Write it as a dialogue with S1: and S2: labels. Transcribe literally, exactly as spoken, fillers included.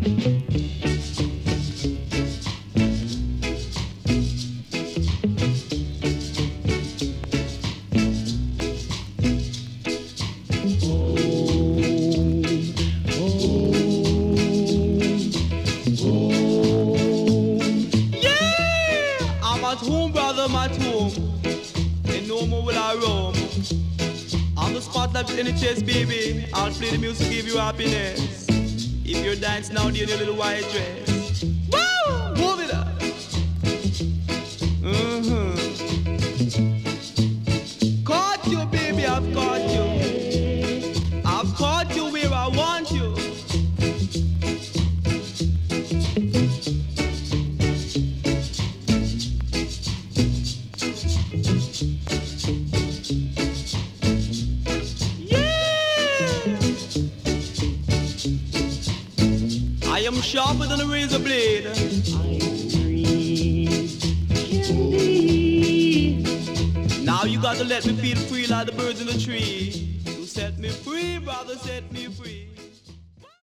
S1: At home, brother, I'm at home. And no more will I roam. On the spot like N H S, baby. I'll play the music, give you happiness. If you're dancing now, dear, in your little white dress. Woo! Move it up. Mm-hmm. Caught you, baby, I've caught you. I've caught you where I want you. I am sharper than a razor blade. Now you got to let me feel free like the birds in the tree. You set me free, brother, set me free.